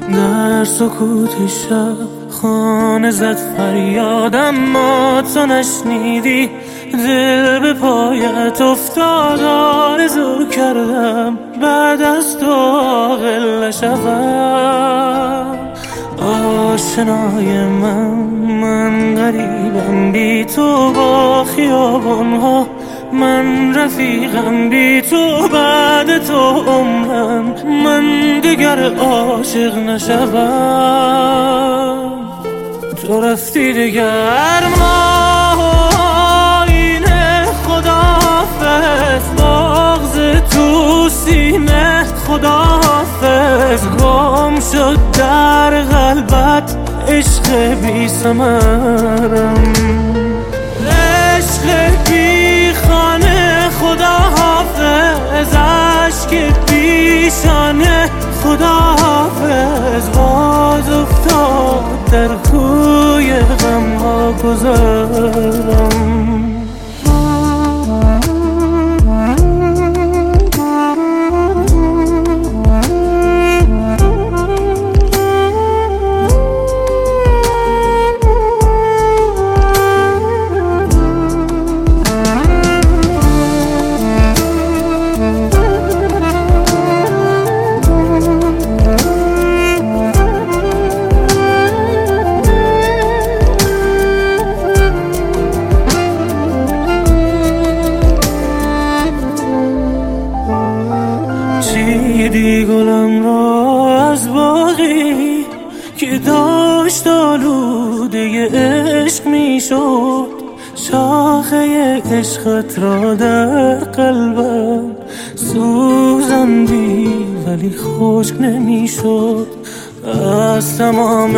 در سکوت شب خانه زد فریادم، ما تو نشنیدی. دل به پایت افتاد، آرزو کردم بعد از تو عاقل نشوم. آشنای من غریبم بی تو با خیابانها، من رفیقم بی تو بعد تو عمرم، من دیگر عاشق نشوم. تو رفتی دیگر ما اینه، خداحافظ بغض تو سینه، خداحافظ گم شد در قلبت عشق بی ثمرم، عشق بی خانه، خداحافظ عشق پیشانه، خداحافظ باز افتاد در کوی غم ها گذرم. چیدی گلم را از باغی که داشت آلوده عشق می شد، شاخه عشقت را در قلبم سوزندی ولی خشک نمی شد. از تمام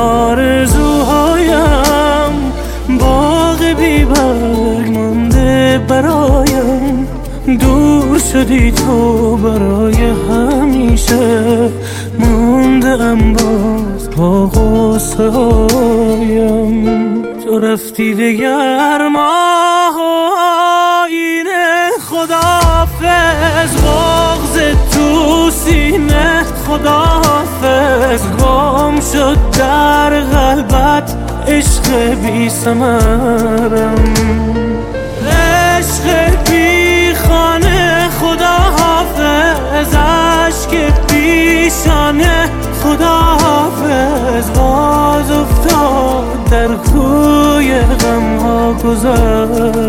آرزوهایم باغ بی برگ مانده برایم، دور شدی تو برای همیشه، مونده ام باز با غصه هایم. تو رفتی دیگر ما اینه، خداحافظ بغض تو سینه، خداحافظ گم شد در قلبت عشق بی ثمرم، عشق بی خانه، خداحافظ عشق پیشانه، خداحافظ باز افتاد در کوی غم ها گذر.